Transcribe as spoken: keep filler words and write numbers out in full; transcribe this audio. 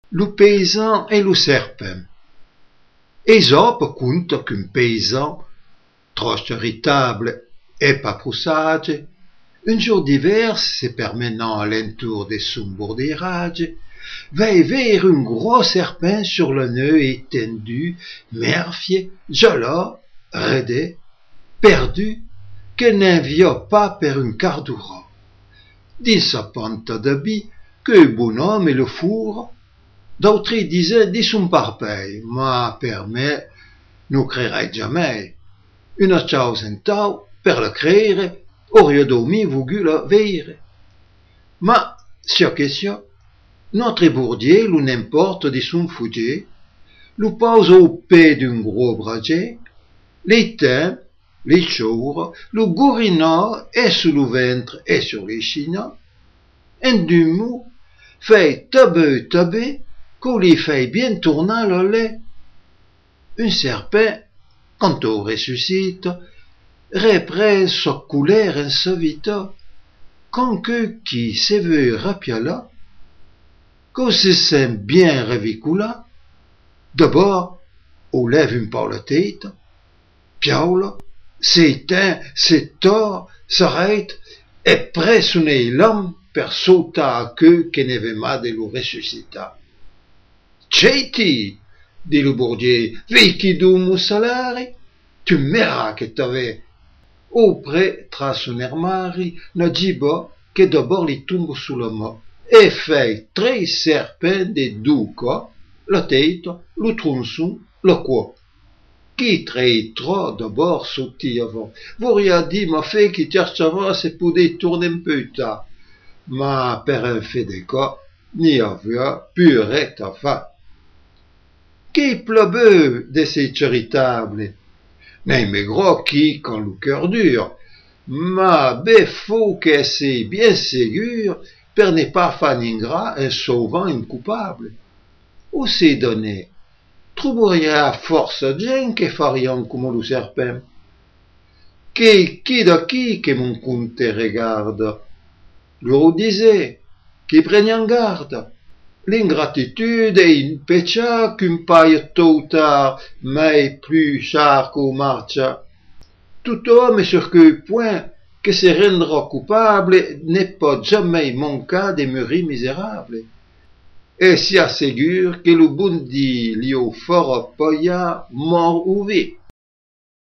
Le paysan et le serpent. Ésope conta qu'un paysan, trop charitable et pas pour sage, un jour d'hiver, se permenant à l'entour des sombourdirages, va ver un gros serpent sur le nœud étendu, merfié, jolo, raide, perdu, que n'envia pas per un quart d'heure. Dins sa pente d'habit, que bonhomme et le four, d'autres disaient dis son parpaille, ma per me, nous créerait jamais. Une chose en tau, per le créere, aurait domi voulu la veire. Ma, sia question, notre bourdier, l'ou n'importe de son foudier, l'ou pose au pied d'un gros braget, les teints, les chours, le gourina est sous le ventre et sur les chines, un du mot, fait tabeu tabé, qu'on les fait bien tourner le lait. Un serpent, quand on ressuscite, reprend sa couleur en sa vita, quand que qui se veut rapiala, qu'on se sent bien revicula, d'abord, on lève un peu la tête, piaule, s'éteint, s'étord, s'arrête, et presse l'homme per sauter à queue que ne veut pas de le ressusciter. C'eti, dit le bourdier, vecchi d'un salari, tu m'era que t'avais. Auprès, tra son armari, ne dit pas que d'abord il tombe sous la main, et fait très serpent de deux cas, la tête, le tronçon, le quoi. Qui très trop d'abord sautit avant. Vorria dit m'a fait qui cherchava se pouvait tourner un peu tard. Ma per un fait de cas, n'y avait pure ta fa. Qui pleubeux de ces charitables? N'est mais gros qui, quand le cœur dur, ma bé faut que c'est bien ségur, per ne pas faire ingrat en sauvant un coupable. Où c'est donné? Trouveria force gens que farions comme le serpent. Qui, qui de qui que mon compte regarde? Le disait, qui prenne en garde. L'ingratitude est une pécha qu'un paille tôt ou tard, mais plus cher qu'au marcha. Tout homme sur que point que se rendra coupable n'est pas jamais manqué de mourir misérable. Et s'y assegure que le bon dit lui au fort paya mort ou vie.